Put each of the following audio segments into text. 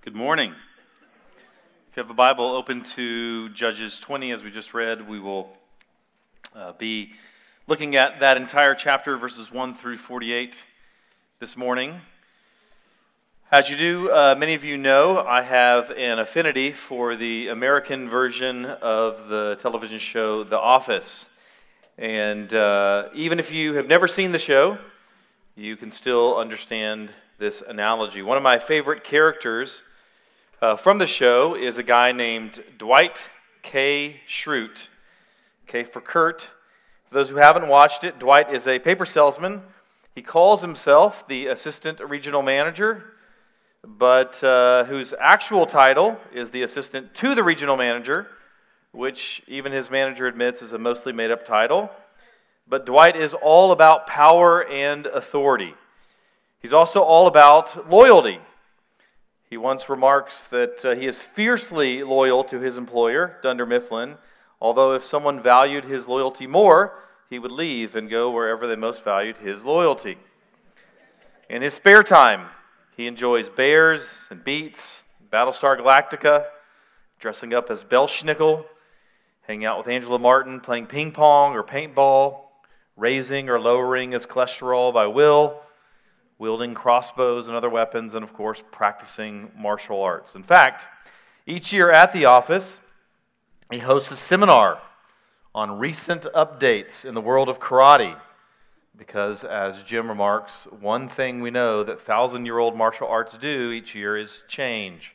Good morning. If you have a Bible, open to Judges 20, as we just read. We will be looking at that entire chapter, verses 1 through 48 this morning. As you do, many of you know, I have an affinity for the American version of the television show The Office. And even if you have never seen the show, you can still understand this analogy. One of my favorite characters from the show is a guy named Dwight K. Schrute. K for Kurt. For those who haven't watched it, Dwight is a paper salesman. He calls himself the assistant regional manager, but whose actual title is the assistant to the regional manager, which even his manager admits is a mostly made-up title. But Dwight is all about power and authority. He's also all about loyalty. He once remarks that he is fiercely loyal to his employer, Dunder Mifflin, although if someone valued his loyalty more, he would leave and go wherever they most valued his loyalty. In his spare time, he enjoys bears and beets, Battlestar Galactica, dressing up as Belschnickel, hanging out with Angela Martin, playing ping pong or paintball, raising or lowering his cholesterol by will, wielding crossbows and other weapons, and of course, practicing martial arts. In fact, each year at the office, he hosts a seminar on recent updates in the world of karate, because as Jim remarks, one thing we know that 1,000-year-old martial arts do each year is change.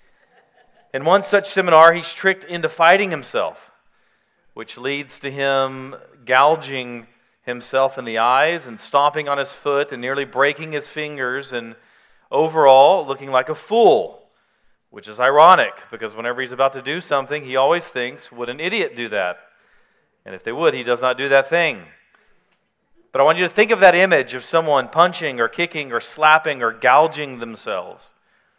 In one such seminar, he's tricked into fighting himself, which leads to him gouging himself in the eyes and stomping on his foot and nearly breaking his fingers and overall looking like a fool, which is ironic because whenever he's about to do something, he always thinks, would an idiot do that? And if they would, he does not do that thing. But I want you to think of that image of someone punching or kicking or slapping or gouging themselves.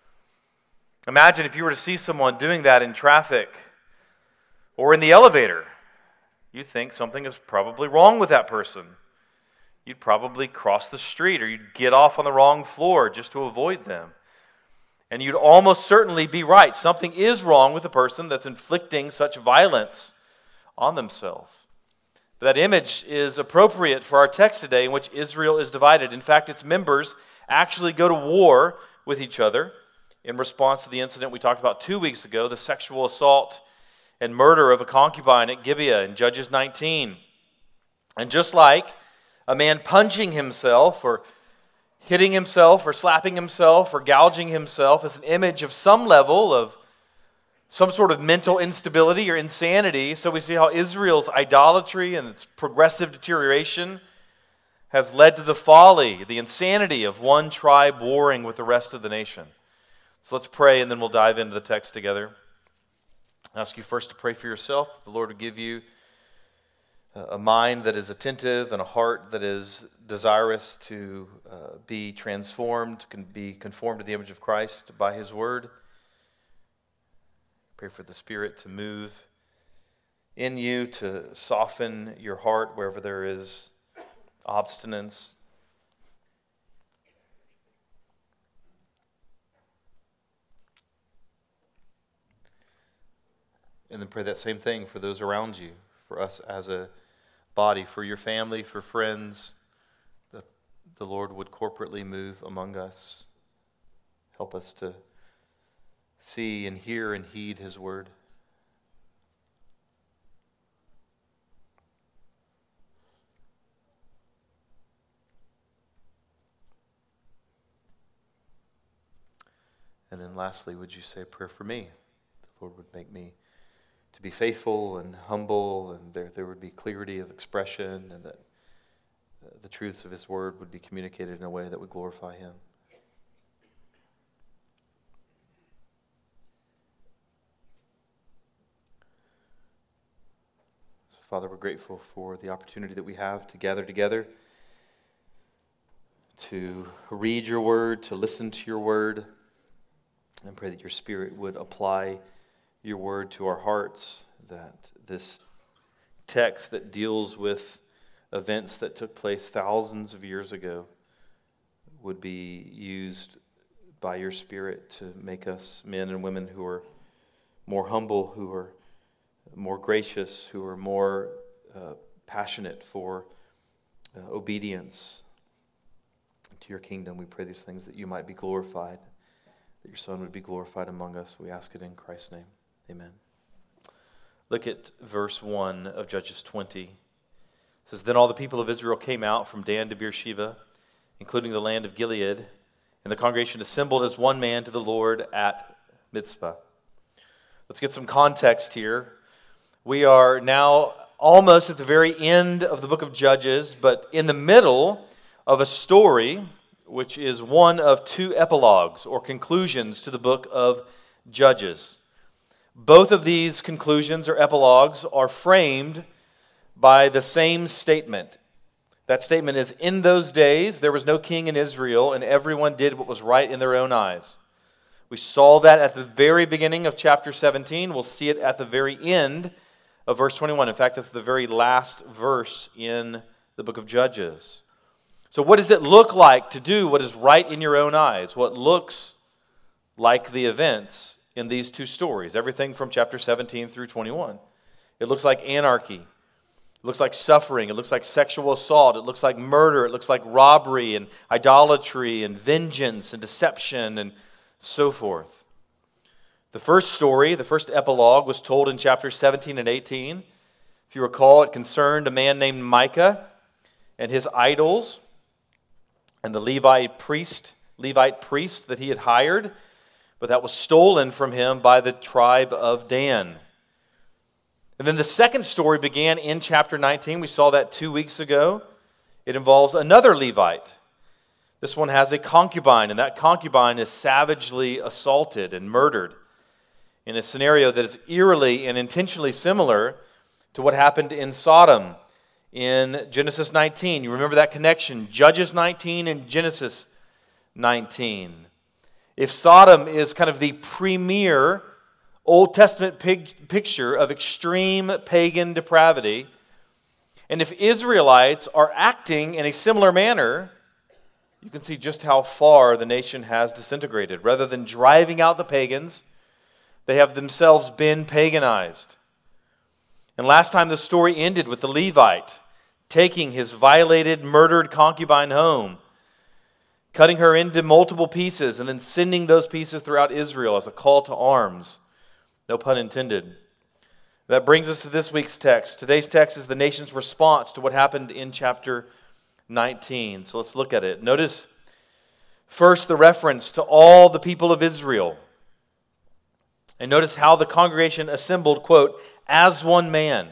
Imagine if you were to see someone doing that in traffic or in the elevator. You'd think something is probably wrong with that person. You'd probably cross the street or you'd get off on the wrong floor just to avoid them. And you'd almost certainly be right. Something is wrong with the person that's inflicting such violence on themselves. That image is appropriate for our text today, in which Israel is divided. In fact, its members actually go to war with each other in response to the incident we talked about 2 weeks ago, the sexual assault and murder of a concubine at Gibeah in Judges 19. And just like a man punching himself or hitting himself or slapping himself or gouging himself is an image of some level of some sort of mental instability or insanity, so we see how Israel's idolatry and its progressive deterioration has led to the folly, the insanity of one tribe warring with the rest of the nation. So let's pray and then we'll dive into the text together. I ask you first to pray for yourself. The Lord will give you a mind that is attentive and a heart that is desirous to be transformed, can be conformed to the image of Christ by His Word. Pray for the Spirit to move in you, to soften your heart wherever there is obstinance. And then pray that same thing for those around you, for us as a body, for your family, for friends, that the Lord would corporately move among us. Help us to see and hear and heed His word. And then lastly, would you say a prayer for me? The Lord would make me to be faithful and humble, and there would be clarity of expression, and that the truths of His word would be communicated in a way that would glorify Him. So, Father, we're grateful for the opportunity that we have to gather together, to read your word, to listen to your word, and pray that your Spirit would apply your word to our hearts, that this text that deals with events that took place thousands of years ago would be used by your Spirit to make us men and women who are more humble, who are more gracious, who are more passionate for obedience to your kingdom. We pray these things that you might be glorified, that your Son would be glorified among us. We ask it in Christ's name. Amen. Look at verse 1 of Judges 20. It says, Then all the people of Israel came out from Dan to Beersheba, including the land of Gilead, and the congregation assembled as one man to the Lord at Mizpah. Let's get some context here. We are now almost at the very end of the book of Judges, but in the middle of a story which is one of two epilogues or conclusions to the book of Judges. Both of these conclusions or epilogues are framed by the same statement. That statement is, in those days there was no king in Israel, and everyone did what was right in their own eyes. We saw that at the very beginning of chapter 17. We'll see it at the very end of verse 21. In fact, that's the very last verse in the book of Judges. So what does it look like to do what is right in your own eyes? What looks like the events in these two stories, everything from chapter 17 through 21. It looks like anarchy. It looks like suffering. It looks like sexual assault. It looks like murder. It looks like robbery and idolatry and vengeance and deception and so forth. The first story, the first epilogue, was told in chapters 17 and 18. If you recall, it concerned a man named Micah and his idols and the Levite priest that he had hired, but that was stolen from him by the tribe of Dan. And then the second story began in chapter 19. We saw that 2 weeks ago. It involves another Levite. This one has a concubine, and that concubine is savagely assaulted and murdered in a scenario that is eerily and intentionally similar to what happened in Sodom in Genesis 19. You remember that connection, Judges 19 and Genesis 19. If Sodom is kind of the premier Old Testament picture of extreme pagan depravity, and if Israelites are acting in a similar manner, you can see just how far the nation has disintegrated. Rather than driving out the pagans, they have themselves been paganized. And last time the story ended with the Levite taking his violated, murdered concubine home, cutting her into multiple pieces, and then sending those pieces throughout Israel as a call to arms. No pun intended. That brings us to this week's text. Today's text is the nation's response to what happened in chapter 19. So let's look at it. Notice first the reference to all the people of Israel. And notice how the congregation assembled, quote, as one man.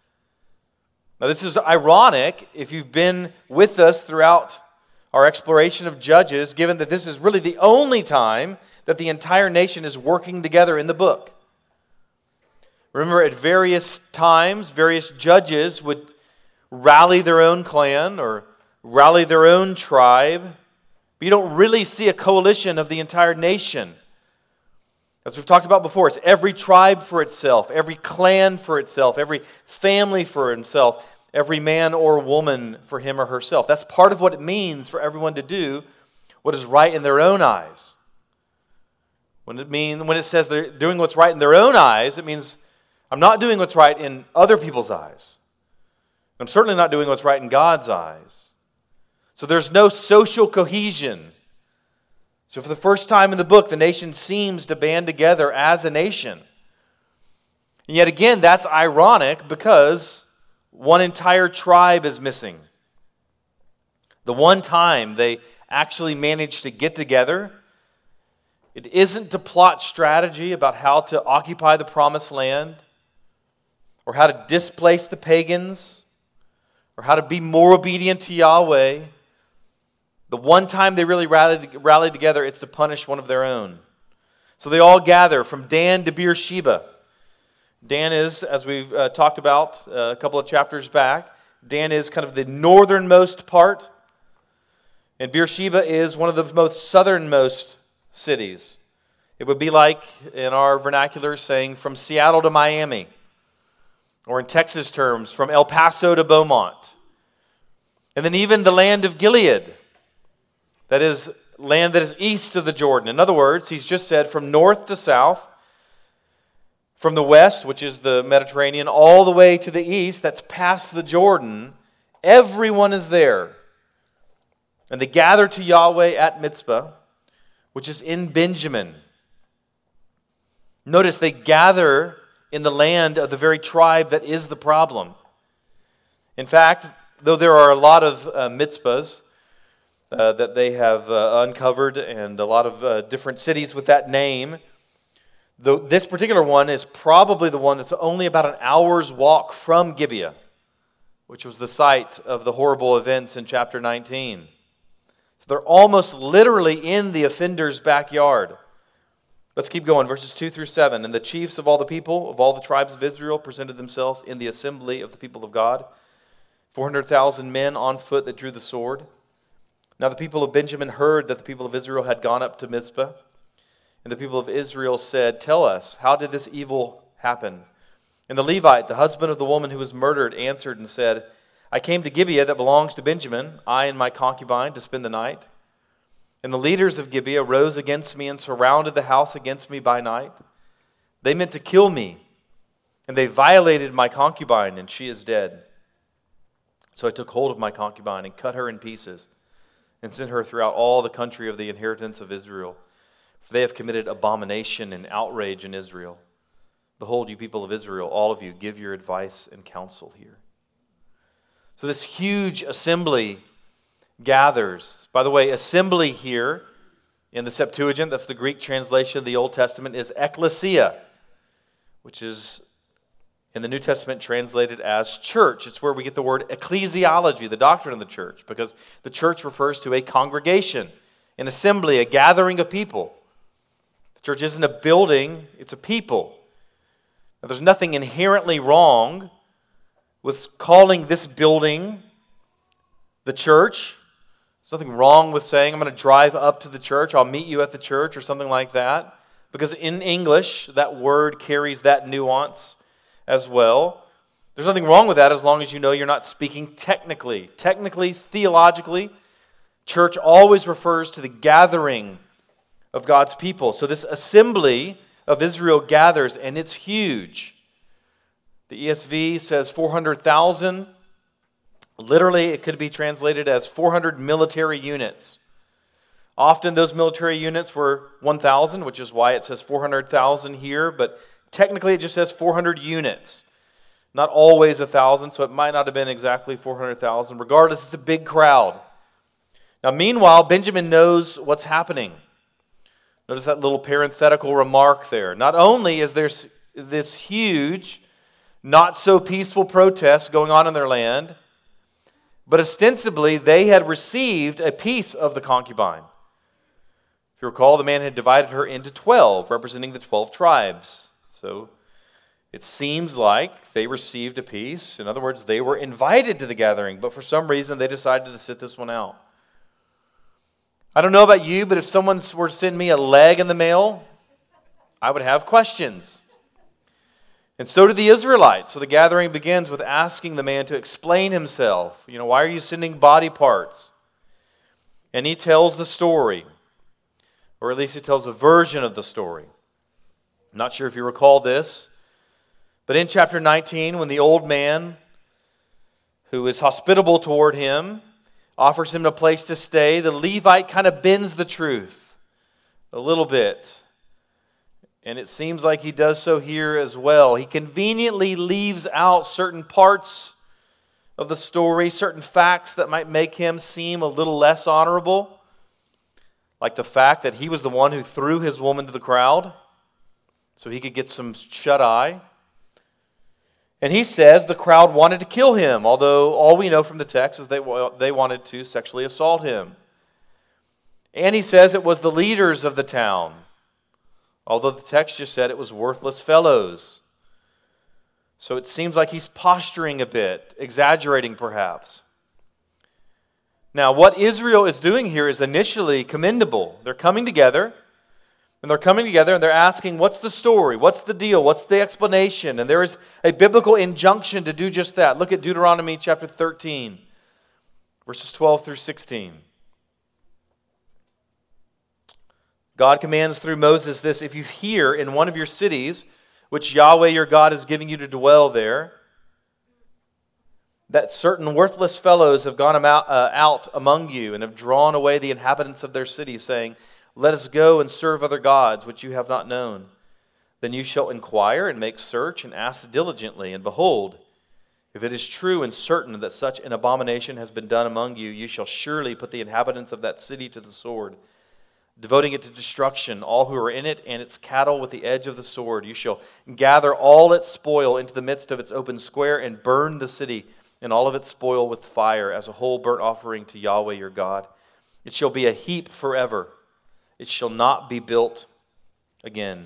Now this is ironic if you've been with us throughout our exploration of Judges, given that this is really the only time that the entire nation is working together in the book. Remember, at various times, various judges would rally their own clan or rally their own tribe, but you don't really see a coalition of the entire nation. As we've talked about before, it's every tribe for itself, every clan for itself, every family for himself, every man or woman for him or herself. That's part of what it means for everyone to do what is right in their own eyes. When it says they're doing what's right in their own eyes, it means I'm not doing what's right in other people's eyes. I'm certainly not doing what's right in God's eyes. So there's no social cohesion. So for the first time in the book, the nation seems to band together as a nation. And yet again, that's ironic because one entire tribe is missing. The one time they actually managed to get together, it isn't to plot strategy about how to occupy the promised land, or how to displace the pagans, or how to be more obedient to Yahweh. The one time they really rallied together, it's to punish one of their own. So they all gather from Dan to Beersheba. Dan is, as we've talked about a couple of chapters back, Dan is kind of the northernmost part, and Beersheba is one of the most southernmost cities. It would be like, in our vernacular, saying from Seattle to Miami, or in Texas terms, from El Paso to Beaumont. And then even the land of Gilead, that is land that is east of the Jordan. In other words, he's just said from north to south, from the west, which is the Mediterranean, all the way to the east, that's past the Jordan, everyone is there. And they gather to Yahweh at Mizpah, which is in Benjamin. Notice they gather in the land of the very tribe that is the problem. In fact, though there are a lot of Mizpahs that they have uncovered and a lot of different cities with that name, this particular one is probably the one that's only about an hour's walk from Gibeah, which was the site of the horrible events in chapter 19. So they're almost literally in the offender's backyard. Let's keep going, verses 2 through 7. And the chiefs of all the people, of all the tribes of Israel, presented themselves in the assembly of the people of God, 400,000 men on foot that drew the sword. Now the people of Benjamin heard that the people of Israel had gone up to Mizpah. And the people of Israel said, "Tell us, how did this evil happen?" And the Levite, the husband of the woman who was murdered, answered and said, "I came to Gibeah that belongs to Benjamin, I and my concubine, to spend the night. And the leaders of Gibeah rose against me and surrounded the house against me by night. They meant to kill me, and they violated my concubine, and she is dead. So I took hold of my concubine and cut her in pieces, and sent her throughout all the country of the inheritance of Israel. For they have committed abomination and outrage in Israel. Behold, you people of Israel, all of you, give your advice and counsel here." So this huge assembly gathers. By the way, assembly here in the Septuagint, that's the Greek translation of the Old Testament, is ekklesia, which is in the New Testament translated as church. It's where we get the word ecclesiology, the doctrine of the church, because the church refers to a congregation, an assembly, a gathering of people. The church isn't a building, it's a people. Now, there's nothing inherently wrong with calling this building the church. There's nothing wrong with saying, "I'm going to drive up to the church, I'll meet you at the church," or something like that. Because in English, that word carries that nuance as well. There's nothing wrong with that as long as you know you're not speaking technically. Technically, theologically, church always refers to the gathering of God's people. So this assembly of Israel gathers, and it's huge. The ESV says 400,000. Literally, it could be translated as 400 military units. Often those military units were 1,000, which is why it says 400,000 here, but technically it just says 400 units. Not always 1,000, so it might not have been exactly 400,000. Regardless, it's a big crowd. Now, meanwhile, Benjamin knows what's happening. Notice that little parenthetical remark there. Not only is there this huge, not so peaceful protest going on in their land, but ostensibly they had received a piece of the concubine. If you recall, the man had divided her into 12, representing the 12 tribes. So it seems like they received a piece. In other words, they were invited to the gathering, but for some reason they decided to sit this one out. I don't know about you, but if someone were to send me a leg in the mail, I would have questions. And so did the Israelites. So the gathering begins with asking the man to explain himself. Why are you sending body parts? And he tells the story, or at least he tells a version of the story. I'm not sure if you recall this, but in chapter 19, when the old man, who is hospitable toward him, offers him a place to stay, the Levite kind of bends the truth a little bit. And it seems like he does so here as well. He conveniently leaves out certain parts of the story, certain facts that might make him seem a little less honorable, like the fact that he was the one who threw his woman to the crowd so he could get some shut-eye. And he says the crowd wanted to kill him, although all we know from the text is they wanted to sexually assault him. And he says it was the leaders of the town, although the text just said it was worthless fellows. So it seems like he's posturing a bit, exaggerating perhaps. Now, what Israel is doing here is initially commendable. They're coming together. And they're asking, what's the story? What's the deal? What's the explanation? And there is a biblical injunction to do just that. Look at Deuteronomy chapter 13, verses 12 through 16. God commands through Moses this: if you hear in one of your cities, which Yahweh your God is giving you to dwell there, that certain worthless fellows have gone out among you and have drawn away the inhabitants of their city, saying, let us go and serve other gods which you have not known. Then you shall inquire and make search and ask diligently, and behold, if it is true and certain that such an abomination has been done among you, you shall surely put the inhabitants of that city to the sword, devoting it to destruction, all who are in it, and its cattle with the edge of the sword. You shall gather all its spoil into the midst of its open square, and burn the city and all of its spoil with fire, as a whole burnt offering to Yahweh your God. It shall be a heap forever. It shall not be built again.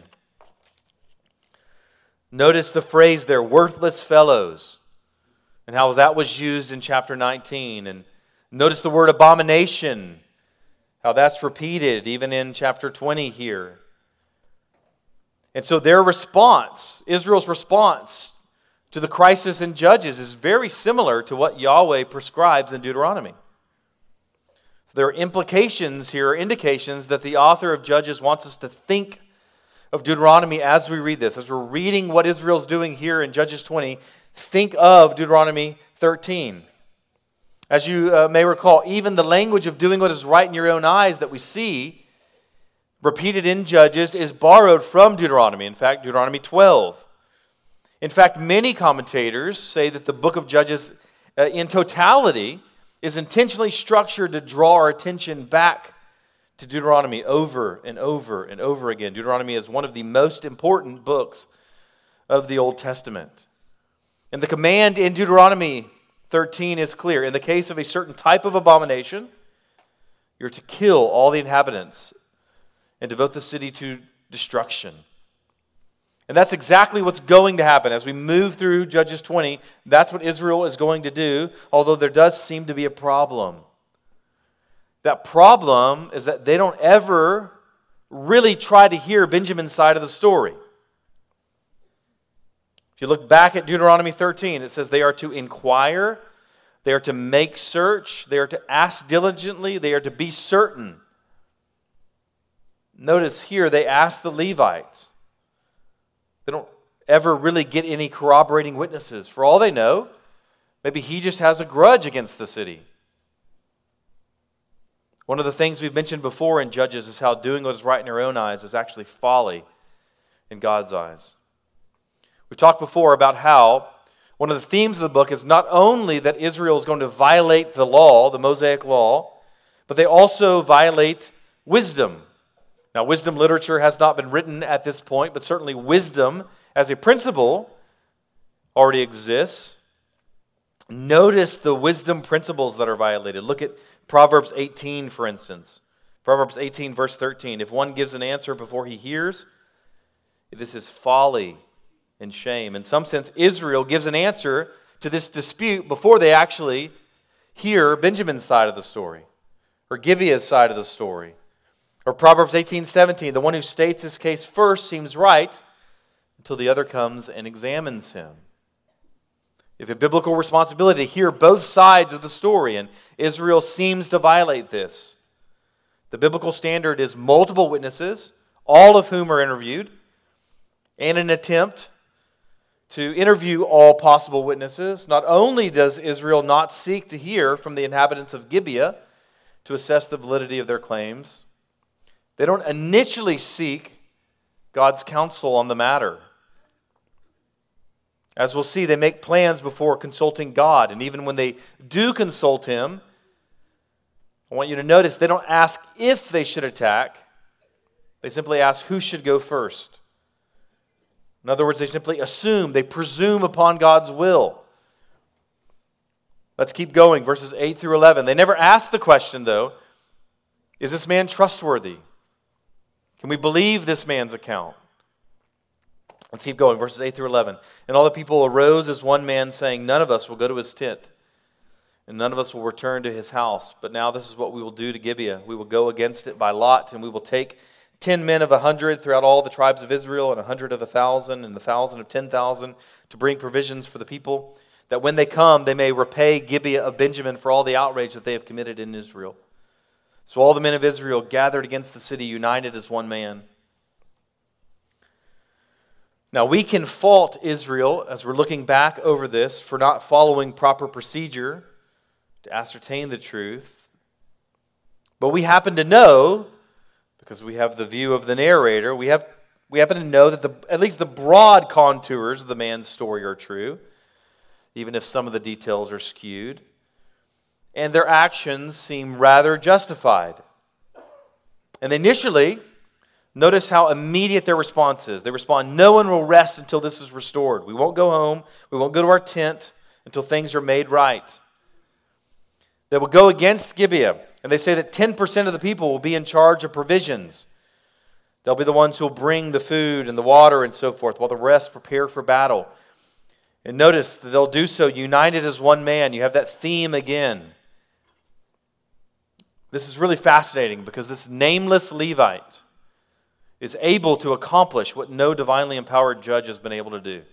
Notice the phrase there, worthless fellows, and how that was used in chapter 19. And notice the word abomination, how that's repeated even in chapter 20 here. And so their response, Israel's response to the crisis in Judges, is very similar to what Yahweh prescribes in Deuteronomy. So there are implications here, or indications, that the author of Judges wants us to think of Deuteronomy as we read this. As we're reading what Israel's doing here in Judges 20, think of Deuteronomy 13. As you may recall, even the language of doing what is right in your own eyes that we see repeated in Judges is borrowed from Deuteronomy. In fact, Deuteronomy 12. In fact, many commentators say that the book of Judges in totality is intentionally structured to draw our attention back to Deuteronomy over and over and over again. Deuteronomy is one of the most important books of the Old Testament. And the command in Deuteronomy 13 is clear. In the case of a certain type of abomination, you're to kill all the inhabitants and devote the city to destruction. And that's exactly what's going to happen. As we move through Judges 20, that's what Israel is going to do, although there does seem to be a problem. That problem is that they don't ever really try to hear Benjamin's side of the story. If you look back at Deuteronomy 13, it says they are to inquire, they are to make search, they are to ask diligently, they are to be certain. Notice here they ask the Levites. They don't ever really get any corroborating witnesses. For all they know, maybe he just has a grudge against the city. One of the things we've mentioned before in Judges is how doing what is right in your own eyes is actually folly in God's eyes. We've talked before about how one of the themes of the book is not only that Israel is going to violate the law, the Mosaic law, but they also violate wisdom. Now, wisdom literature has not been written at this point, but certainly wisdom as a principle already exists. Notice the wisdom principles that are violated. Look at Proverbs 18, for instance. Proverbs 18, verse 13. If one gives an answer before he hears, this is folly and shame. In some sense, Israel gives an answer to this dispute before they actually hear Benjamin's side of the story or Gibeah's side of the story. Or Proverbs 18:17, the one who states his case first seems right until the other comes and examines him. You have a biblical responsibility to hear both sides of the story, and Israel seems to violate this. The biblical standard is multiple witnesses, all of whom are interviewed, and an attempt to interview all possible witnesses. Not only does Israel not seek to hear from the inhabitants of Gibeah to assess the validity of their claims, they don't initially seek God's counsel on the matter. As we'll see, they make plans before consulting God. And even when they do consult Him, I want you to notice they don't ask if they should attack. They simply ask who should go first. In other words, they simply assume, they presume upon God's will. Let's keep going, verses 8 through 11. They never ask the question, though, is this man trustworthy? Can we believe this man's account? Let's keep going, verses 8 through 11. And all the people arose as one man, saying, none of us will go to his tent, and none of us will return to his house. But now this is what we will do to Gibeah. We will go against it by lot, and we will take 10 men of 100 throughout all the tribes of Israel, and 100 of 1,000, and 1,000 of 10,000, to bring provisions for the people, that when they come, they may repay Gibeah of Benjamin for all the outrage that they have committed in Israel. So all the men of Israel gathered against the city, united as one man. Now we can fault Israel, as we're looking back over this, for not following proper procedure to ascertain the truth. But we happen to know, because we have the view of the narrator, we happen to know that at least the broad contours of the man's story are true, even if some of the details are skewed. And their actions seem rather justified. And initially, notice how immediate their response is. They respond, "No one will rest until this is restored. We won't go home. We won't go to our tent until things are made right." They will go against Gibeah. And they say that 10% of the people will be in charge of provisions. They'll be the ones who will bring the food and the water and so forth, while the rest prepare for battle. And notice that they'll do so united as one man. You have that theme again. This is really fascinating because this nameless Levite is able to accomplish what no divinely empowered judge has been able to do.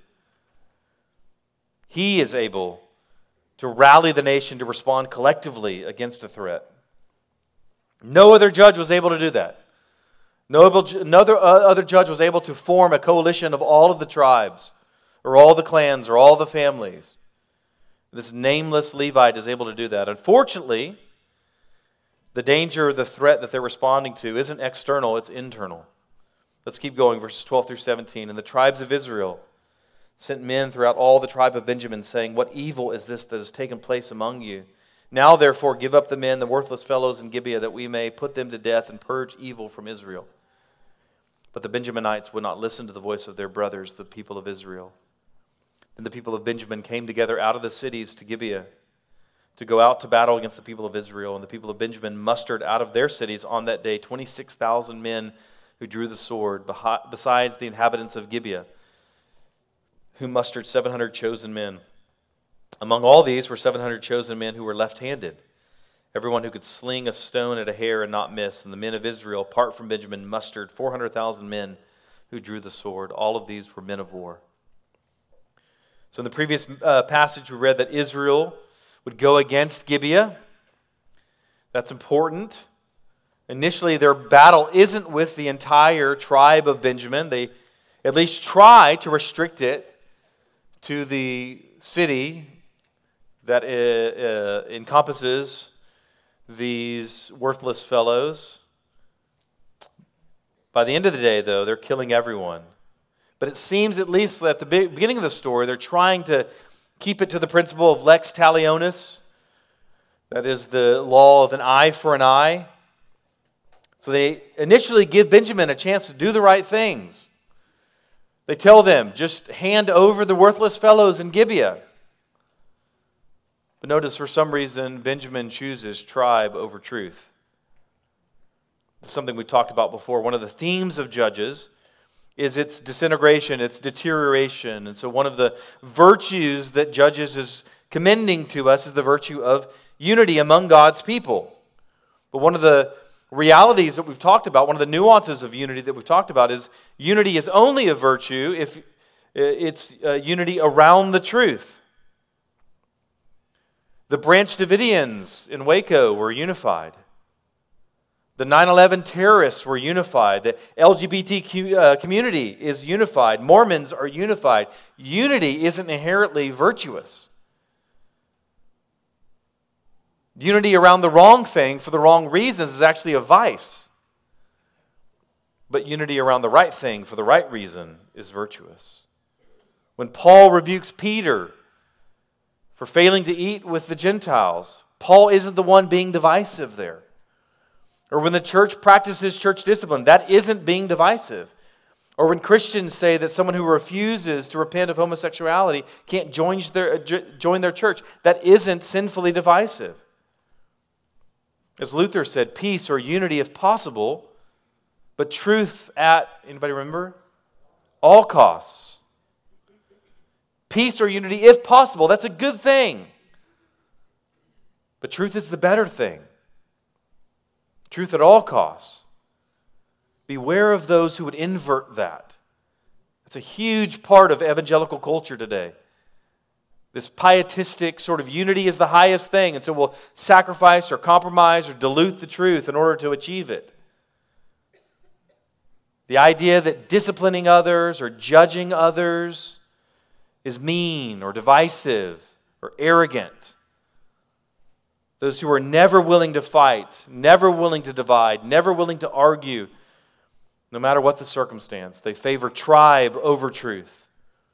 He is able to rally the nation to respond collectively against a threat. No other judge was able to do that. No other judge was able to form a coalition of all of the tribes, or all the clans, or all the families. This nameless Levite is able to do that. Unfortunately, the danger or the threat that they're responding to isn't external, it's internal. Let's keep going, verses 12 through 17. "And the tribes of Israel sent men throughout all the tribe of Benjamin, saying, 'What evil is this that has taken place among you? Now therefore give up the men, the worthless fellows in Gibeah, that we may put them to death and purge evil from Israel.' But the Benjaminites would not listen to the voice of their brothers, the people of Israel. Then the people of Benjamin came together out of the cities to Gibeah, to go out to battle against the people of Israel. And the people of Benjamin mustered out of their cities on that day 26,000 men who drew the sword, besides the inhabitants of Gibeah, who mustered 700 chosen men. Among all these were 700 chosen men who were left-handed, everyone who could sling a stone at a hair and not miss. And the men of Israel, apart from Benjamin, mustered 400,000 men who drew the sword. All of these were men of war." So in the previous passage, we read that Israel would go against Gibeah. That's important. Initially, their battle isn't with the entire tribe of Benjamin. They at least try to restrict it to the city that encompasses these worthless fellows. By the end of the day, though, they're killing everyone. But it seems, at least at the beginning of the story, they're trying to keep it to the principle of lex talionis. That is the law of an eye for an eye. So they initially give Benjamin a chance to do the right things. They tell them, just hand over the worthless fellows in Gibeah. But notice, for some reason, Benjamin chooses tribe over truth. This is something we talked about before. One of the themes of Judges is its disintegration, its deterioration. And so one of the virtues that Judges is commending to us is the virtue of unity among God's people. But one of the realities that we've talked about, one of the nuances of unity that we've talked about, is unity is only a virtue if it's unity around the truth. The Branch Davidians in Waco were unified. The 9/11 terrorists were unified. The LGBT community is unified. Mormons are unified. Unity isn't inherently virtuous. Unity around the wrong thing for the wrong reasons is actually a vice. But unity around the right thing for the right reason is virtuous. When Paul rebukes Peter for failing to eat with the Gentiles, Paul isn't the one being divisive there. Or when the church practices church discipline, that isn't being divisive. Or when Christians say that someone who refuses to repent of homosexuality can't join their church, that isn't sinfully divisive. As Luther said, peace or unity if possible, but truth at, anybody remember? All costs. Peace or unity if possible, that's a good thing. But truth is the better thing. Truth at all costs. Beware of those who would invert that. It's a huge part of evangelical culture today. This pietistic sort of unity is the highest thing, and so we'll sacrifice or compromise or dilute the truth in order to achieve it. The idea that disciplining others or judging others is mean or divisive or arrogant. Those who are never willing to fight, never willing to divide, never willing to argue, no matter what the circumstance. They favor tribe over truth.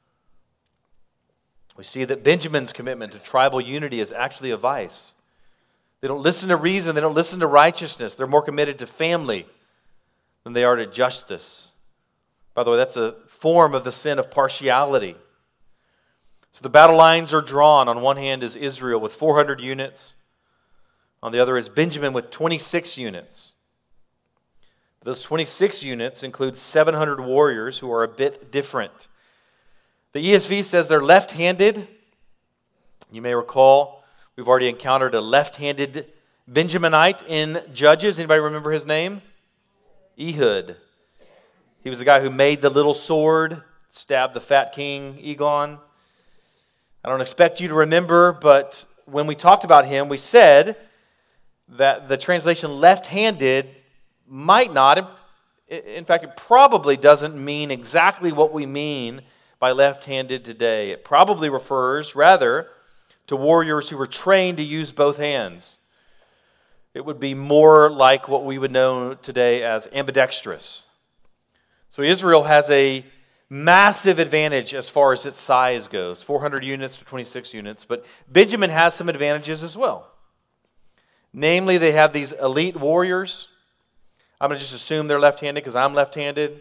We see that Benjamin's commitment to tribal unity is actually a vice. They don't listen to reason, they don't listen to righteousness. They're more committed to family than they are to justice. By the way, that's a form of the sin of partiality. So the battle lines are drawn. On one hand is Israel with 400 units. On the other is Benjamin with 26 units. Those 26 units include 700 warriors who are a bit different. The ESV says they're left-handed. You may recall we've already encountered a left-handed Benjaminite in Judges. Anybody remember his name? Ehud. He was the guy who made the little sword, stabbed the fat king, Eglon. I don't expect you to remember, but when we talked about him, we said that the translation left-handed might not, in fact, it probably doesn't mean exactly what we mean by left-handed today. It probably refers, rather, to warriors who were trained to use both hands. It would be more like what we would know today as ambidextrous. So Israel has a massive advantage as far as its size goes, 400 units to 26 units, but Benjamin has some advantages as well. Namely, they have these elite warriors. I'm going to just assume they're left-handed because I'm left-handed.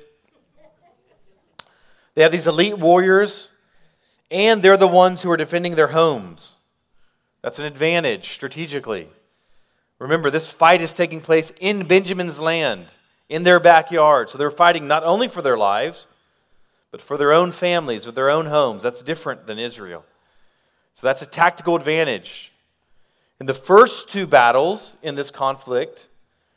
They have these elite warriors, and they're the ones who are defending their homes. That's an advantage strategically. Remember, this fight is taking place in Benjamin's land, in their backyard. So they're fighting not only for their lives, but for their own families, or their own homes. That's different than Israel. So that's a tactical advantage. In the first two battles in this conflict,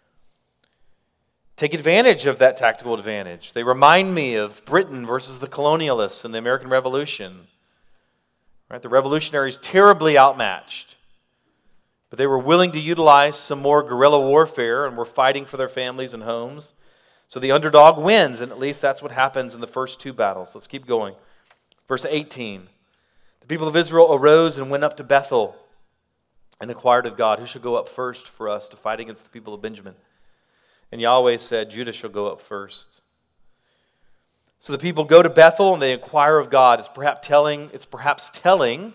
take advantage of that tactical advantage. They remind me of Britain versus the colonialists in the American Revolution. Right? The revolutionaries terribly outmatched, but they were willing to utilize some more guerrilla warfare and were fighting for their families and homes. So the underdog wins, and at least that's what happens in the first two battles. Let's keep going. Verse 18. The people of Israel arose and went up to Bethel and inquired of God, who shall go up first for us to fight against the people of Benjamin? And Yahweh said, Judah shall go up first. So the people go to Bethel and they inquire of God. It's perhaps telling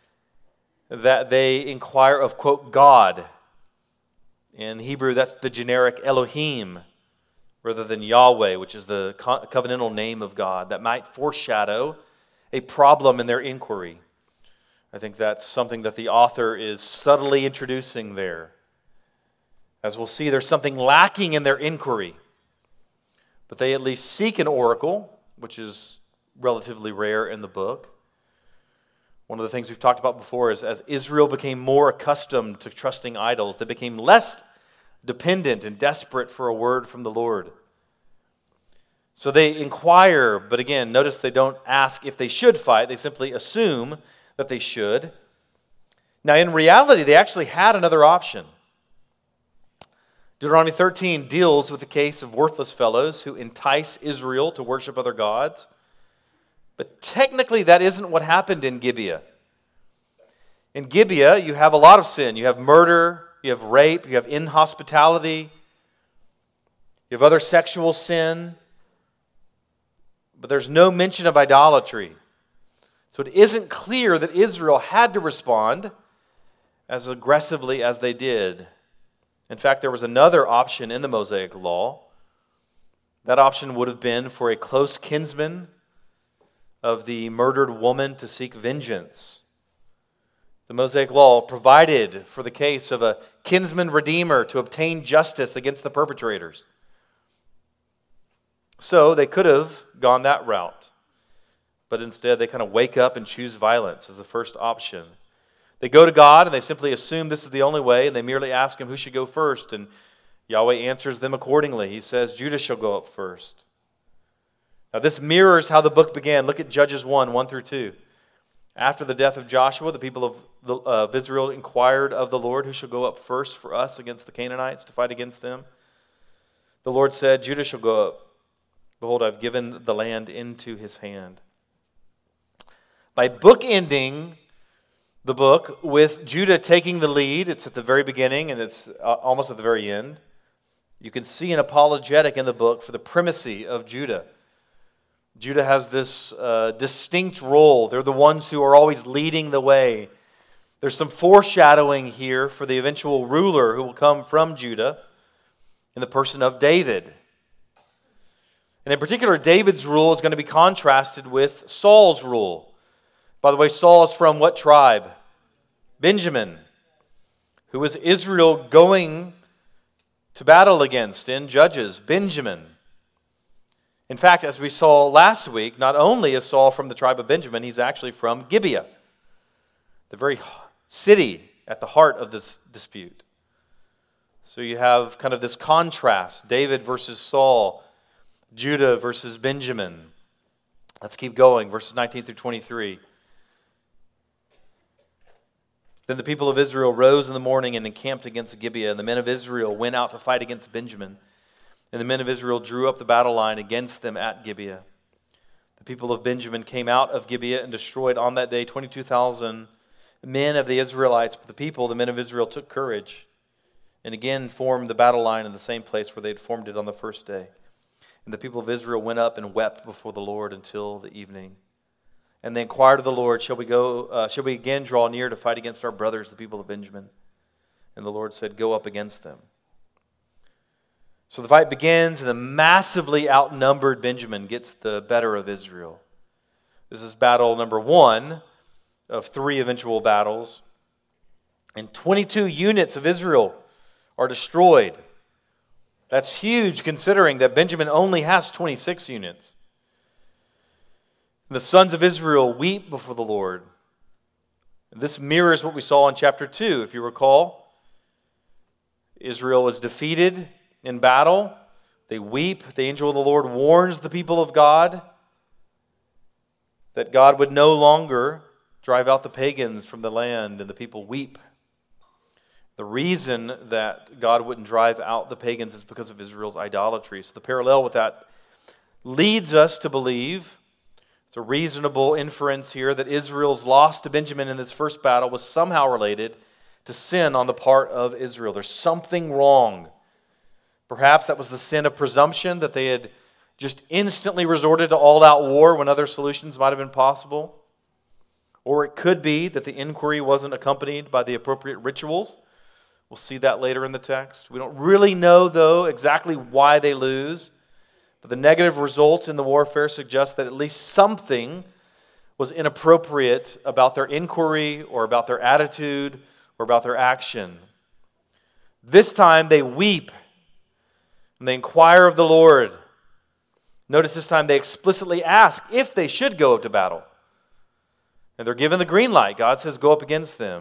that they inquire of, quote, God. In Hebrew, that's the generic Elohim, rather than Yahweh, which is the covenantal name of God. That might foreshadow a problem in their inquiry. I think that's something that the author is subtly introducing there. As we'll see, there's something lacking in their inquiry. But they at least seek an oracle, which is relatively rare in the book. One of the things we've talked about before is as Israel became more accustomed to trusting idols, they became less dependent and desperate for a word from the Lord. So they inquire, but again, notice they don't ask if they should fight. They simply assume that they should. Now, in reality, they actually had another option. Deuteronomy 13 deals with the case of worthless fellows who entice Israel to worship other gods. But technically, that isn't what happened in Gibeah. In Gibeah, you have a lot of sin. You have murder, you have rape, you have inhospitality, you have other sexual sin. But there's no mention of idolatry. So it isn't clear that Israel had to respond as aggressively as they did. In fact, there was another option in the Mosaic Law. That option would have been for a close kinsman of the murdered woman to seek vengeance. The Mosaic Law provided for the case of a kinsman redeemer to obtain justice against the perpetrators. So they could have gone that route. But instead, they kind of wake up and choose violence as the first option. They go to God and they simply assume this is the only way, and they merely ask Him who should go first. And Yahweh answers them accordingly. He says, Judah shall go up first. Now this mirrors how the book began. Look at Judges 1 through 2. After the death of Joshua, the people of Israel inquired of the Lord, who shall go up first for us against the Canaanites to fight against them? The Lord said, Judah shall go up. Behold, I've given the land into his hand. By bookending the book with Judah taking the lead, it's at the very beginning and it's almost at the very end, you can see an apologetic in the book for the primacy of Judah. Judah has this distinct role. They're the ones who are always leading the way. There's some foreshadowing here for the eventual ruler who will come from Judah in the person of David. And in particular, David's rule is going to be contrasted with Saul's rule. By the way, Saul is from what tribe? Benjamin, who is Israel going to battle against in Judges. Benjamin. In fact, as we saw last week, not only is Saul from the tribe of Benjamin, he's actually from Gibeah, the very city at the heart of this dispute. So you have kind of this contrast, David versus Saul, Judah versus Benjamin. Let's keep going, verses 19 through 23. Then the people of Israel rose in the morning and encamped against Gibeah, and the men of Israel went out to fight against Benjamin. And the men of Israel drew up the battle line against them at Gibeah. The people of Benjamin came out of Gibeah and destroyed on that day 22,000 men of the Israelites. But the men of Israel, took courage and again formed the battle line in the same place where they had formed it on the first day. And the people of Israel went up and wept before the Lord until the evening. And they inquired of the Lord, shall we again draw near to fight against our brothers, the people of Benjamin? And the Lord said, go up against them. So the fight begins, and the massively outnumbered Benjamin gets the better of Israel. This is battle number 1 of 3 eventual battles. And 22 units of Israel are destroyed. That's huge considering that Benjamin only has 26 units. And the sons of Israel weep before the Lord. And this mirrors what we saw in chapter 2. If you recall, Israel was defeated in battle. They weep. The angel of the Lord warns the people of God that God would no longer drive out the pagans from the land, and the people weep. The reason that God wouldn't drive out the pagans is because of Israel's idolatry. So the parallel with that leads us to believe, it's a reasonable inference here, that Israel's loss to Benjamin in this first battle was somehow related to sin on the part of Israel. There's something wrong. Perhaps that was the sin of presumption, that they had just instantly resorted to all-out war when other solutions might have been possible. Or it could be that the inquiry wasn't accompanied by the appropriate rituals. We'll see that later in the text. We don't really know, though, exactly why they lose. But the negative results in the warfare suggest that at least something was inappropriate about their inquiry or about their attitude or about their action. This time they weep and they inquire of the Lord. Notice this time they explicitly ask if they should go up to battle. And they're given the green light. God says go up against them.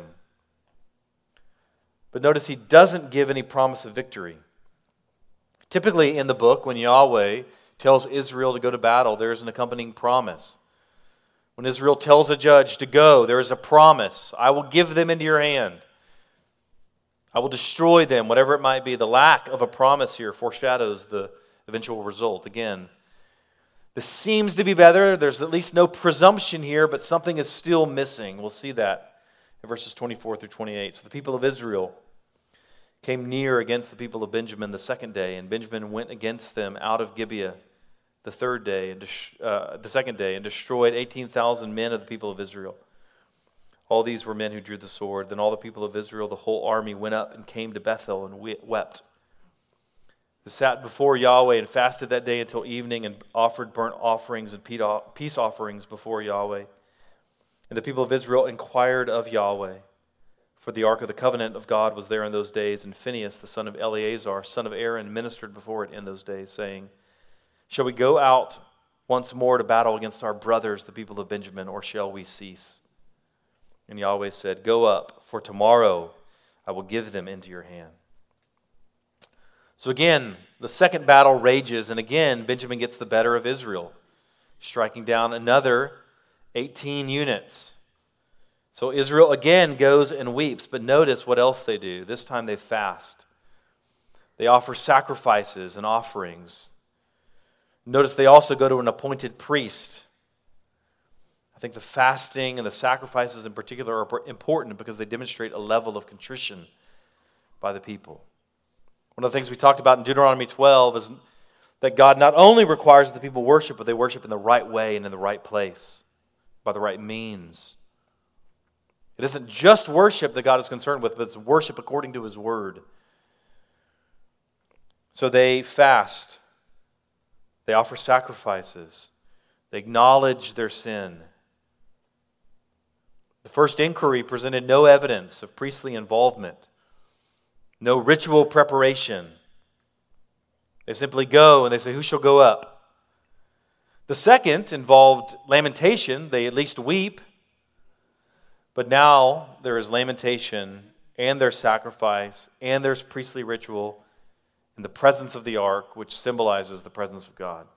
But notice he doesn't give any promise of victory. Typically in the book, when Yahweh tells Israel to go to battle, there is an accompanying promise. When Israel tells a judge to go, there is a promise. I will give them into your hand. I will destroy them, whatever it might be. The lack of a promise here foreshadows the eventual result. Again, this seems to be better. There's at least no presumption here, but something is still missing. We'll see that in verses 24 through 28. So the people of Israel came near against the people of Benjamin the second day, and Benjamin went against them out of Gibeah the second day, and destroyed 18,000 men of the people of Israel. All these were men who drew the sword. Then all the people of Israel, the whole army, went up and came to Bethel and wept. They sat before Yahweh and fasted that day until evening and offered burnt offerings and peace offerings before Yahweh. And the people of Israel inquired of Yahweh. For the ark of the covenant of God was there in those days, and Phinehas, the son of Eleazar, son of Aaron, ministered before it in those days, saying, shall we go out once more to battle against our brothers, the people of Benjamin, or shall we cease? And Yahweh said, go up, for tomorrow I will give them into your hand. So again, the second battle rages, and again, Benjamin gets the better of Israel, striking down another 18 units. So Israel again goes and weeps, but notice what else they do. This time they fast. They offer sacrifices and offerings. Notice they also go to an appointed priest. I think the fasting and the sacrifices in particular are important because they demonstrate a level of contrition by the people. One of the things we talked about in Deuteronomy 12 is that God not only requires that the people worship, but they worship in the right way and in the right place, by the right means. It isn't just worship that God is concerned with, but it's worship according to His Word. So they fast. They offer sacrifices. They acknowledge their sin. The first inquiry presented no evidence of priestly involvement, no ritual preparation. They simply go and they say, "Who shall go up?" The second involved lamentation. They at least weep. But now there is lamentation and there's sacrifice and there's priestly ritual in the presence of the ark, which symbolizes the presence of God.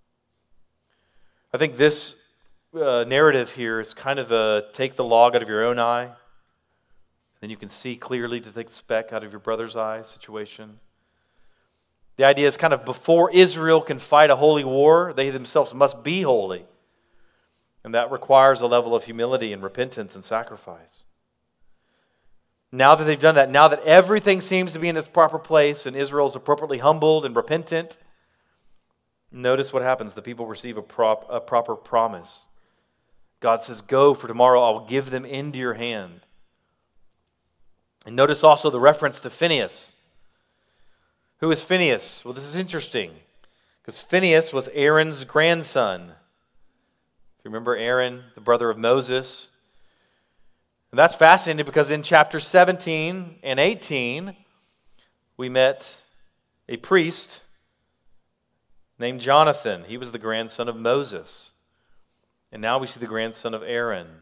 I think this narrative here is kind of a take the log out of your own eye, then you can see clearly to take the speck out of your brother's eye situation. The idea is kind of before Israel can fight a holy war, they themselves must be holy. And that requires a level of humility and repentance and sacrifice. Now that they've done that, now that everything seems to be in its proper place and Israel is appropriately humbled and repentant, notice what happens. The people receive a proper promise. God says, "Go, for tomorrow I will give them into your hand." And notice also the reference to Phinehas. Who is Phinehas? Well, this is interesting because Phinehas was Aaron's grandson. If you remember Aaron, the brother of Moses. And that's fascinating because in chapter 17 and 18, we met a priest named Jonathan. He was the grandson of Moses. And now we see the grandson of Aaron.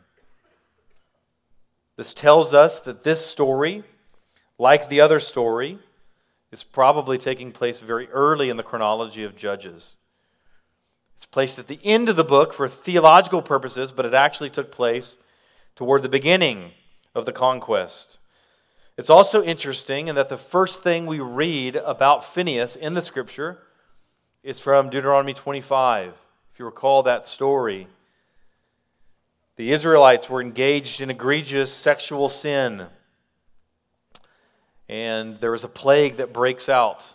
This tells us that this story, like the other story, is probably taking place very early in the chronology of Judges. It's placed at the end of the book for theological purposes, but it actually took place toward the beginning of the conquest. It's also interesting in that the first thing we read about Phinehas in the Scripture is from Deuteronomy 25. If you recall that story, the Israelites were engaged in egregious sexual sin, and there is a plague that breaks out.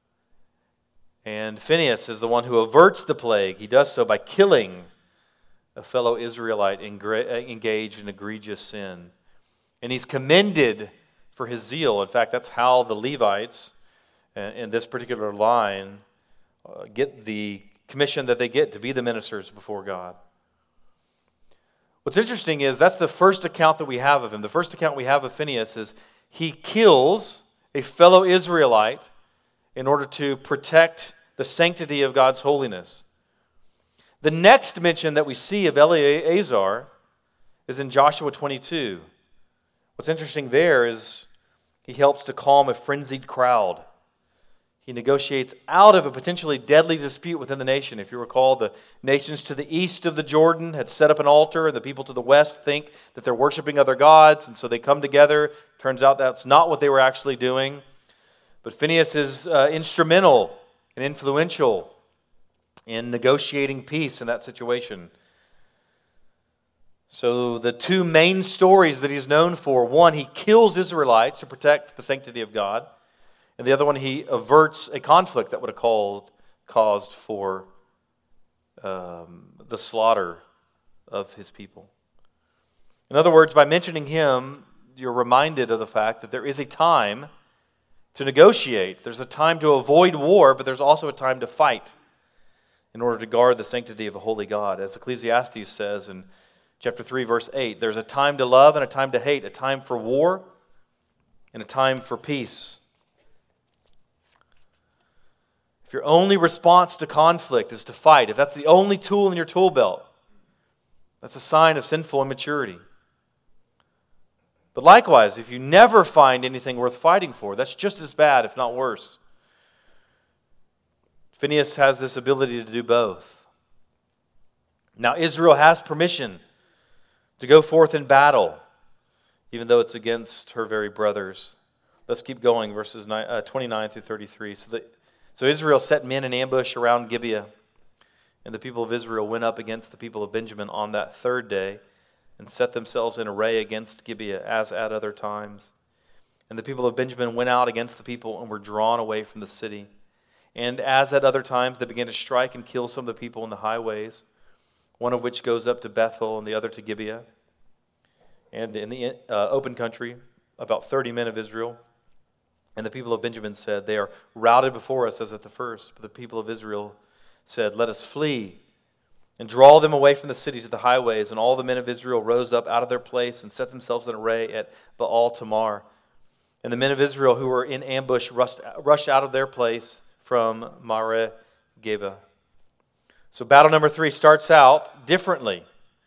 And Phinehas is the one who averts the plague. He does so by killing a fellow Israelite engaged in egregious sin. And he's commended for his zeal. In fact, that's how the Levites in this particular line get the commission that they get to be the ministers before God. What's interesting is that's the first account that we have of him. The first account we have of Phinehas is he kills a fellow Israelite in order to protect the sanctity of God's holiness. The next mention that we see of Eleazar is in Joshua 22. What's interesting there is he helps to calm a frenzied crowd. He negotiates out of a potentially deadly dispute within the nation. If you recall, the nations to the east of the Jordan had set up an altar, and the people to the west think that they're worshiping other gods, and so they come together. Turns out that's not what they were actually doing. But Phinehas is instrumental and influential in negotiating peace in that situation. So the two main stories that he's known for, one, he kills Israelites to protect the sanctity of God, and the other one, he averts a conflict that would have caused for the slaughter of his people. In other words, by mentioning him, you're reminded of the fact that there is a time to negotiate. There's a time to avoid war, but there's also a time to fight in order to guard the sanctity of a holy God. As Ecclesiastes says in chapter 3, verse 8, there's a time to love and a time to hate, a time for war and a time for peace. If your only response to conflict is to fight, if that's the only tool in your tool belt, that's a sign of sinful immaturity. But likewise, if you never find anything worth fighting for, that's just as bad, if not worse. Phinehas has this ability to do both. Now, Israel has permission to go forth in battle. even though it's against her very brothers. Let's keep going, verses 29 through 33. So Israel set men in ambush around Gibeah, and the people of Israel went up against the people of Benjamin on that third day and set themselves in array against Gibeah, as at other times. And the people of Benjamin went out against the people and were drawn away from the city. And as at other times, they began to strike and kill some of the people in the highways, one of which goes up to Bethel and the other to Gibeah. And in the open country, about 30 men of Israel. And the people of Benjamin said, "They are routed before us as at the first." But the people of Israel said, "Let us flee and draw them away from the city to the highways." And all the men of Israel rose up out of their place and set themselves in array at Baal Tamar. And the men of Israel who were in ambush rushed out of their place from Mareh Geba. So battle number 3 starts out differently.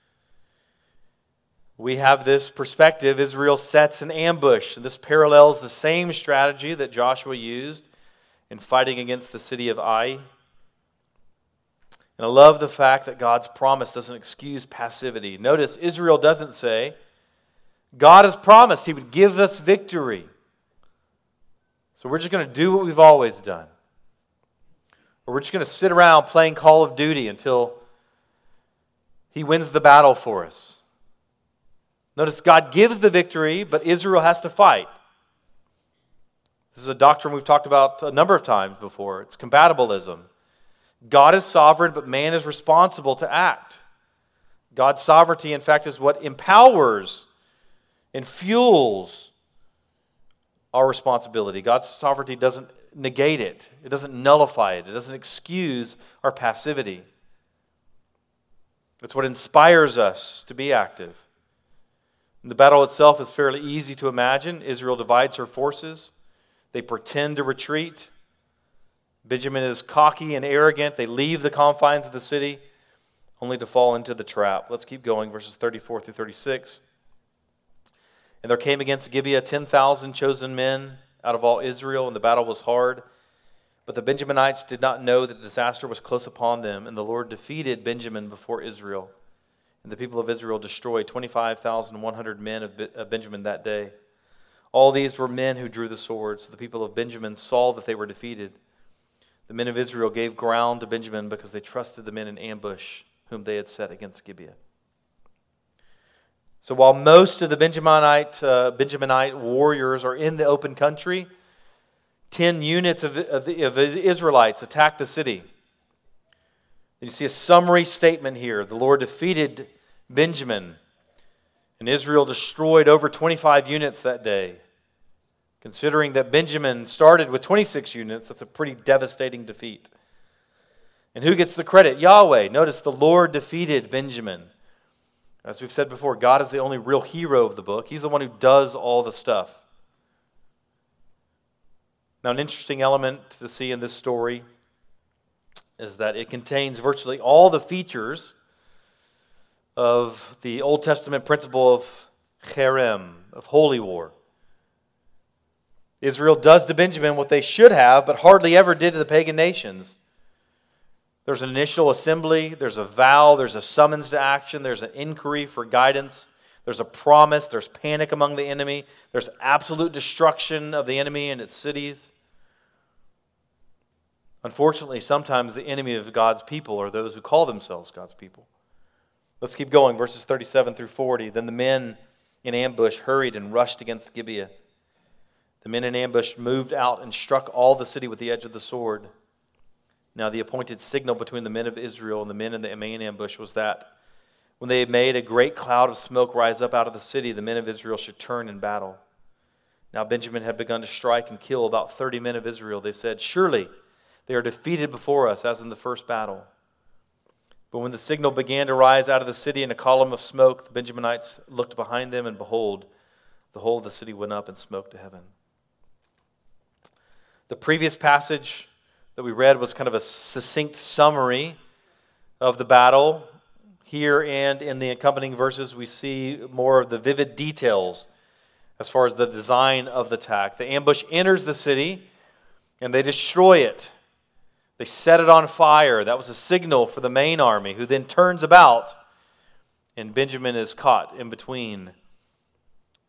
We have this perspective. Israel sets an ambush. And this parallels the same strategy that Joshua used in fighting against the city of Ai. And I love the fact that God's promise doesn't excuse passivity. Notice, Israel doesn't say, God has promised He would give us victory, so we're just going to do what we've always done. Or we're just going to sit around playing Call of Duty until He wins the battle for us. Notice, God gives the victory, but Israel has to fight. This is a doctrine we've talked about a number of times before. It's compatibilism. God is sovereign, but man is responsible to act. God's sovereignty, in fact, is what empowers and fuels our responsibility. God's sovereignty doesn't negate it. It doesn't nullify it. It doesn't excuse our passivity. It's what inspires us to be active. And the battle itself is fairly easy to imagine. Israel divides her forces. They pretend to retreat. Benjamin is cocky and arrogant. They leave the confines of the city only to fall into the trap. Let's keep going, verses 34 through 36. And there came against Gibeah 10,000 chosen men out of all Israel, and the battle was hard. But the Benjaminites did not know that disaster was close upon them, and the Lord defeated Benjamin before Israel. And the people of Israel destroyed 25,100 men of Benjamin that day. All these were men who drew the sword. So the people of Benjamin saw that they were defeated. The men of Israel gave ground to Benjamin because they trusted the men in ambush whom they had set against Gibeah. So while most of the Benjaminite warriors are in the open country, 10 units of Israelites attack the city. You see a summary statement here. The Lord defeated Benjamin, and Israel destroyed over 25 units that day. Considering that Benjamin started with 26 units, that's a pretty devastating defeat. And who gets the credit? Yahweh. Notice the Lord defeated Benjamin. As we've said before, God is the only real hero of the book. He's the one who does all the stuff. Now, an interesting element to see in this story is that it contains virtually all the features of the Old Testament principle of cherem, of holy war. Israel does to Benjamin what they should have, but hardly ever did to the pagan nations. There's an initial assembly, there's a vow, there's a summons to action, there's an inquiry for guidance, there's a promise, there's panic among the enemy, there's absolute destruction of the enemy and its cities. Unfortunately, sometimes the enemy of God's people are those who call themselves God's people. Let's keep going, verses 37 through 40. Then the men in ambush hurried and rushed against Gibeah. The men in ambush moved out and struck all the city with the edge of the sword. Now the appointed signal between the men of Israel and the men in the main ambush was that when they had made a great cloud of smoke rise up out of the city, the men of Israel should turn in battle. Now Benjamin had begun to strike and kill about 30 men of Israel. They said, "Surely they are defeated before us, as in the first battle." But when the signal began to rise out of the city in a column of smoke, the Benjaminites looked behind them, and behold, the whole of the city went up in smoke to heaven. The previous passage that we read was kind of a succinct summary of the battle. Here and in the accompanying verses, we see more of the vivid details as far as the design of the attack. The ambush enters the city, and they destroy it. They set it on fire. That was a signal for the main army, who then turns about, and Benjamin is caught in between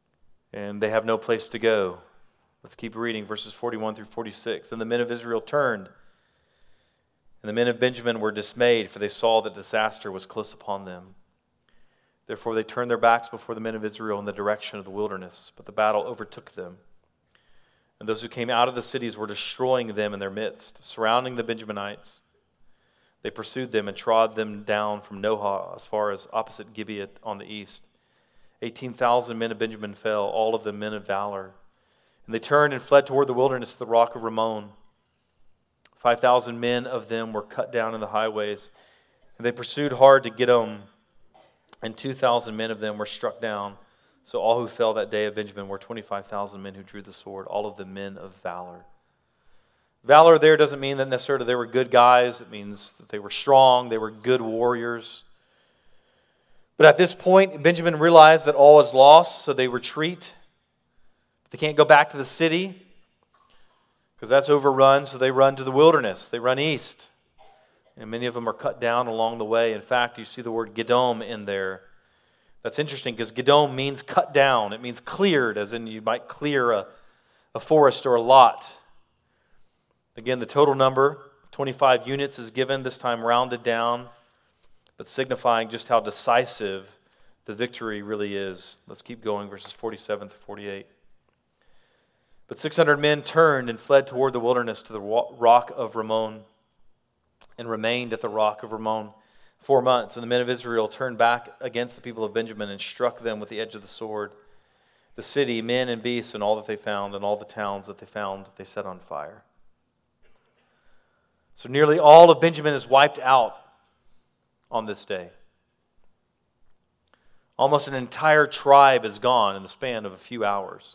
and they have no place to go. Let's keep reading verses 41 through 46. Then the men of Israel turned, and the men of Benjamin were dismayed, for they saw that disaster was close upon them. Therefore they turned their backs before the men of Israel in the direction of the wilderness, but the battle overtook them. And those who came out of the cities were destroying them in their midst, surrounding the Benjaminites. They pursued them and trod them down from Nohah as far as opposite Gibeah on the east. 18,000 men of Benjamin fell, all of them men of valor. And they turned and fled toward the wilderness to the rock of Rimmon. 5,000 men of them were cut down in the highways, and they pursued hard to Gidom, and 2,000 men of them were struck down. So all who fell that day of Benjamin were 25,000 men who drew the sword, all of them men of valor. Valor there doesn't mean that necessarily they were good guys. It means that they were strong, they were good warriors. But at this point, Benjamin realized that all is lost, so they retreat. They can't go back to the city because that's overrun, so they run to the wilderness. They run east. And many of them are cut down along the way. In fact, you see the word Gidom in there. That's interesting because Gidom means cut down. It means cleared, as in you might clear a forest or a lot. Again, the total number, 25 units, is given, this time rounded down, but signifying just how decisive the victory really is. Let's keep going, verses 47 to 48. But 600 men turned and fled toward the wilderness to the rock of Rimmon, and remained at the rock of Rimmon 4 months. And the men of Israel turned back against the people of Benjamin and struck them with the edge of the sword. The city, men and beasts, and all that they found, and all the towns that they found, they set on fire. So nearly all of Benjamin is wiped out on this day. Almost an entire tribe is gone in the span of a few hours.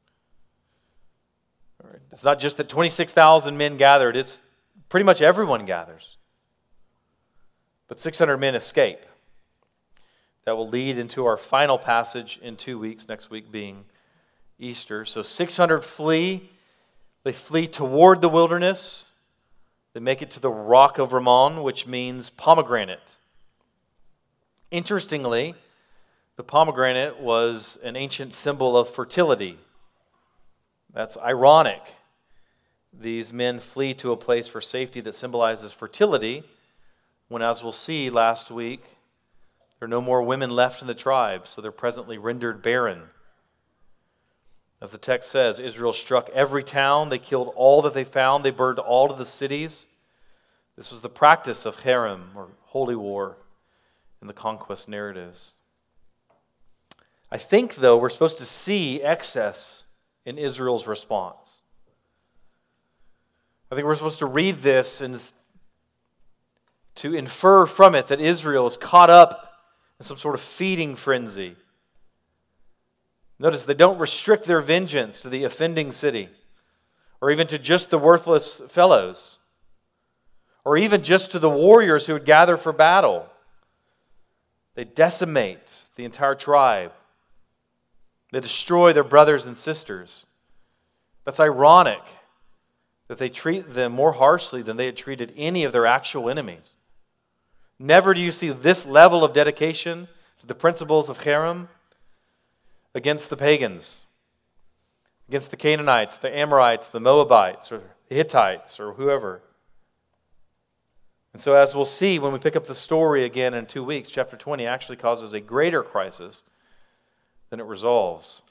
All right. It's not just that 26,000 men gathered, it's pretty much everyone gathers. But 600 men escape. That will lead into our final passage in 2 weeks, next week being Easter. So 600 flee. They flee toward the wilderness. They make it to the rock of Rimmon, which means pomegranate. Interestingly, the pomegranate was an ancient symbol of fertility. That's ironic. These men flee to a place for safety that symbolizes fertility, when, as we'll see last week, there are no more women left in the tribe, so they're presently rendered barren. As the text says, Israel struck every town, they killed all that they found, they burned all of the cities. This was the practice of Herem, or holy war, in the conquest narratives. I think, though, we're supposed to see excess in Israel's response. I think we're supposed to read this and to infer from it that Israel is caught up in some sort of feeding frenzy. Notice they don't restrict their vengeance to the offending city, or even to just the worthless fellows, or even just to the warriors who would gather for battle. They decimate the entire tribe. They destroy their brothers and sisters. That's ironic that they treat them more harshly than they had treated any of their actual enemies. Never do you see this level of dedication to the principles of Herem against the pagans, against the Canaanites, the Amorites, the Moabites, or the Hittites, or whoever. And so, as we'll see when we pick up the story again in 2 weeks, chapter 20 actually causes a greater crisis than it resolves.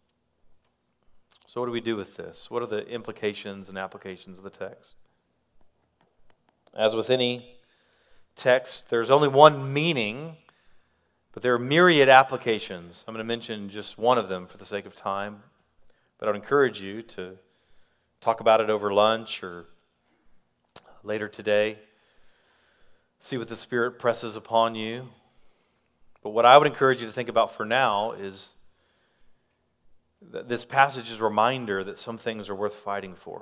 So what do we do with this? What are the implications and applications of the text? As with any text, there's only one meaning, but there are myriad applications. I'm going to mention just one of them for the sake of time, but I would encourage you to talk about it over lunch or later today. See what the Spirit presses upon you. But what I would encourage you to think about for now is that this passage is a reminder that some things are worth fighting for.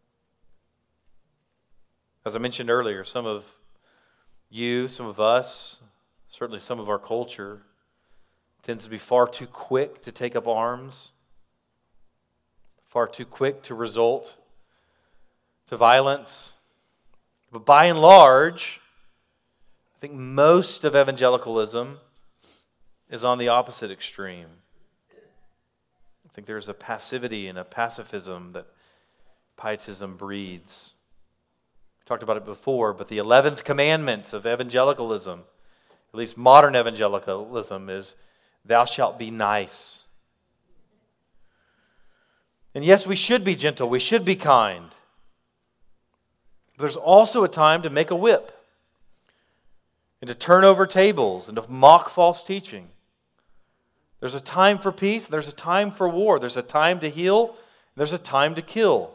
As I mentioned earlier, some of you, some of us, certainly some of our culture, tends to be far too quick to take up arms, far too quick to resort to violence. But by and large, I think most of evangelicalism is on the opposite extreme. I think there's a passivity and a pacifism that pietism breeds. We talked about it before, but the 11th commandment of evangelicalism, at least modern evangelicalism, is thou shalt be nice. And yes, we should be gentle, we should be kind. But there's also a time to make a whip and to turn over tables and to mock false teaching. There's a time for peace, and there's a time for war. There's a time to heal, and there's a time to kill.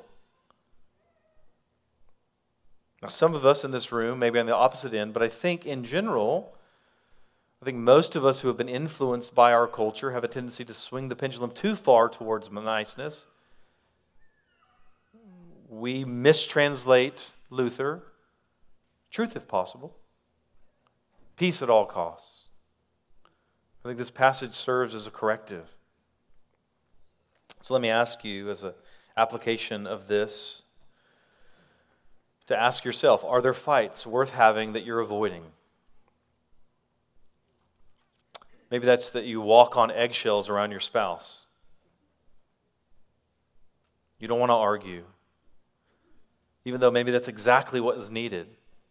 Now, some of us in this room may be on the opposite end, but I think in general, most of us who have been influenced by our culture have a tendency to swing the pendulum too far towards niceness. We mistranslate Luther, truth if possible, peace at all costs. I think this passage serves as a corrective. So let me ask you, as an application of this, to ask yourself, are there fights worth having that you're avoiding? Maybe that's that you walk on eggshells around your spouse. You don't want to argue, even though maybe that's exactly what is needed.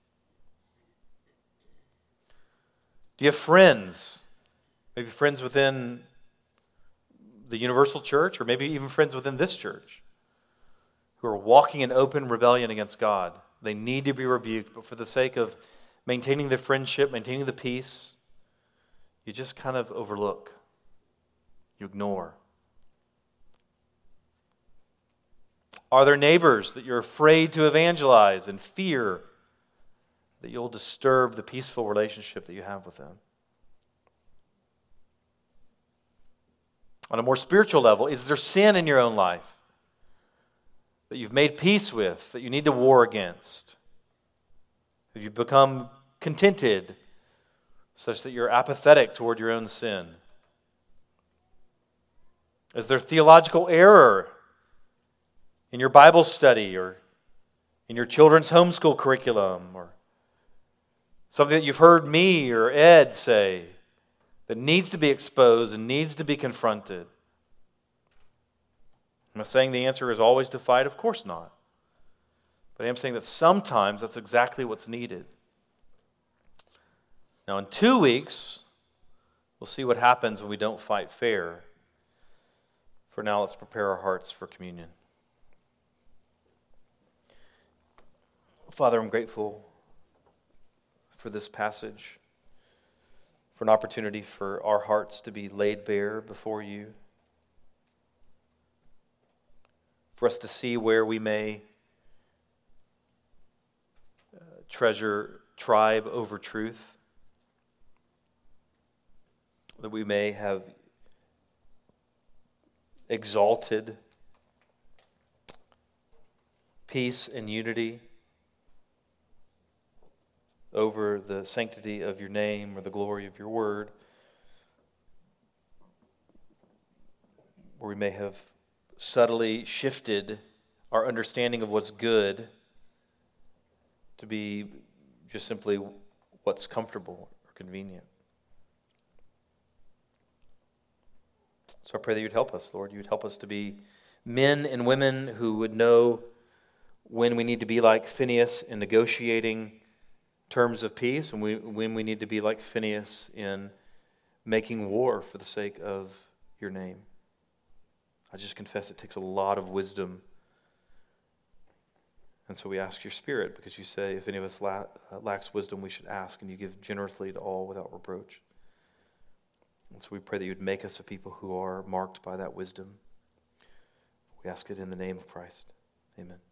Do you have friends? Maybe friends within the universal church, or maybe even friends within this church, who are walking in open rebellion against God. They need to be rebuked, but for the sake of maintaining the friendship, maintaining the peace, you just kind of overlook. You ignore. Are there neighbors that you're afraid to evangelize and fear that you'll disturb the peaceful relationship that you have with them? On a more spiritual level, is there sin in your own life that you've made peace with, that you need to war against? Have you become contented such that you're apathetic toward your own sin? Is there theological error in your Bible study or in your children's homeschool curriculum, or something that you've heard me or Ed say that needs to be exposed and needs to be confronted? Am I saying the answer is always to fight? Of course not. But I am saying that sometimes that's exactly what's needed. Now, in 2 weeks, we'll see what happens when we don't fight fair. For now, let's prepare our hearts for communion. Father, I'm grateful for this passage, for an opportunity for our hearts to be laid bare before you, for us to see where we may treasure tribe over truth, that we may have exalted peace and unity over the sanctity of your name or the glory of your word, where we may have subtly shifted our understanding of what's good to be just simply what's comfortable or convenient. So I pray that you'd help us, Lord. You would help us to be men and women who would know when we need to be like Phineas in negotiating terms of peace, and when we need to be like Phineas in making war for the sake of your name. I just confess it takes a lot of wisdom. And so we ask your Spirit, because you say if any of us lacks wisdom, we should ask, and you give generously to all without reproach. And so we pray that you would make us a people who are marked by that wisdom. We ask it in the name of Christ. Amen.